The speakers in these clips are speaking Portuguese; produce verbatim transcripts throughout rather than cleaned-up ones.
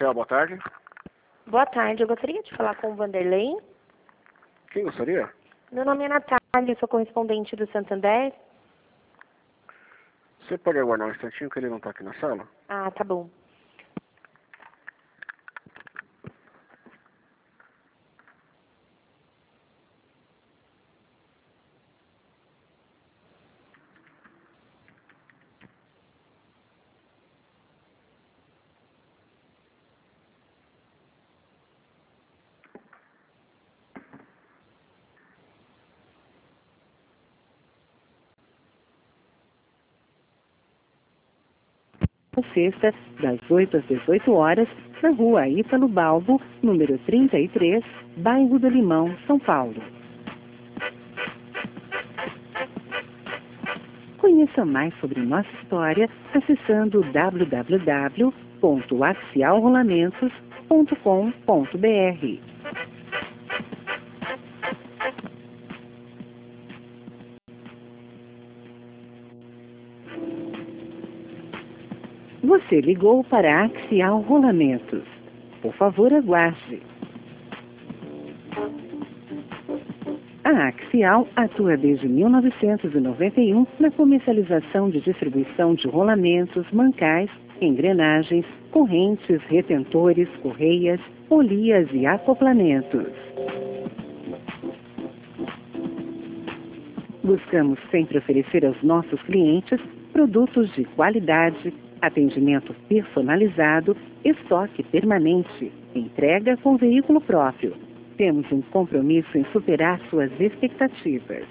Axial, boa tarde. Boa tarde, eu gostaria de falar com o Vanderlei. Quem gostaria? Meu nome é Natália, sou correspondente do Santander. Você pode aguardar um instantinho que ele não está aqui na sala? Ah, tá bom. Sexta, das oito às dezoito horas, na rua Ítalo Balbo, número trinta e três, bairro do Limão, São Paulo. Conheça mais sobre nossa história acessando w w w ponto axial rolamentos ponto com ponto b r. Você ligou para Axial Rolamentos. Por favor, aguarde. A Axial atua desde mil novecentos e noventa e um na comercialização de distribuição de rolamentos, mancais, engrenagens, correntes, retentores, correias, polias e acoplamentos. Buscamos sempre oferecer aos nossos clientes produtos de qualidade, atendimento personalizado, estoque permanente, entrega com veículo próprio. Temos um compromisso em superar suas expectativas.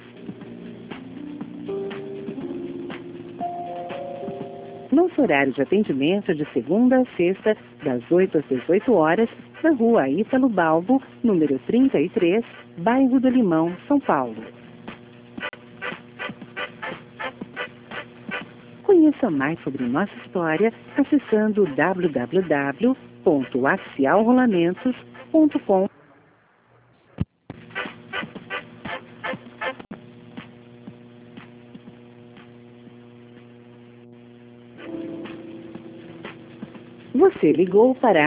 Nosso horário de atendimento é de segunda a sexta, das oito às dezoito horas, na rua Ítalo Balbo, número trinta e três, bairro do Limão, São Paulo. Conheça mais sobre nossa história acessando w w w ponto axial rolamentos ponto com. Você ligou para